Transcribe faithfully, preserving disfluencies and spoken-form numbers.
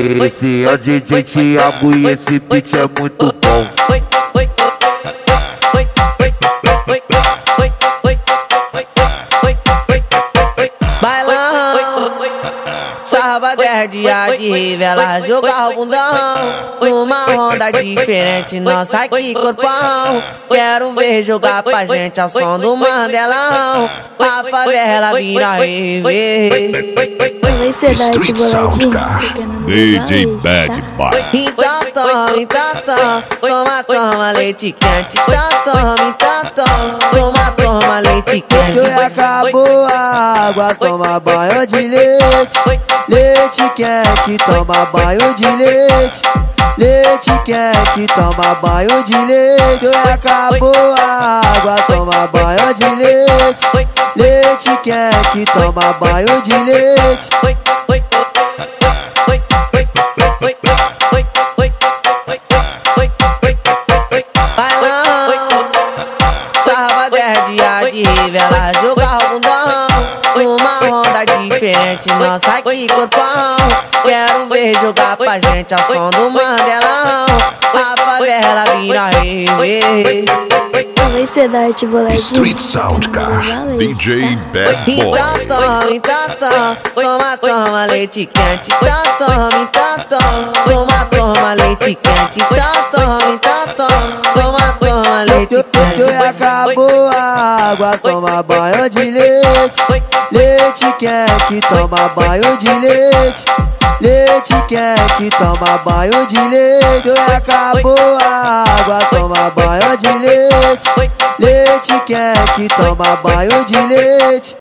Esse é o D J Thiago e esse beat é muito bom. Bailão, sarva dez dias de revela, jogar o bundão numa onda diferente, nossa que corpão. Quero ver jogar pra gente ao som do Mandelão. A favela vira rever. Street Sound, cara. D J Bad Boy. Então toma, então toma, toma, toma leite quente. Então toma, então toma, toma, toma leite quente. Já acabou a água, toma banho de leite. Leite quente, toma banho de leite. Leite quente, toma banho de leite. Já acabou a água, toma banho de leite. Leite quente, toma banho de leite. Dia de revela, jogar o bundão numa onda diferente, nossa que corpão. Quero ver jogar pra gente ao som do Mandelão. A favela vira rever. Street Sound, cara. D J Bad Boy. Então toma, então toma, toma, toma leite quente. Então toma, então toma, toma, toma leite quente. Então toma, então toma, toma, toma leite quente. Já acabou a água, toma banho de leite. Leite quente, toma banho de leite. Leite quente, toma banho de leite. Já acabou a água, toma banho de leite. Leite quente, toma banho de leite.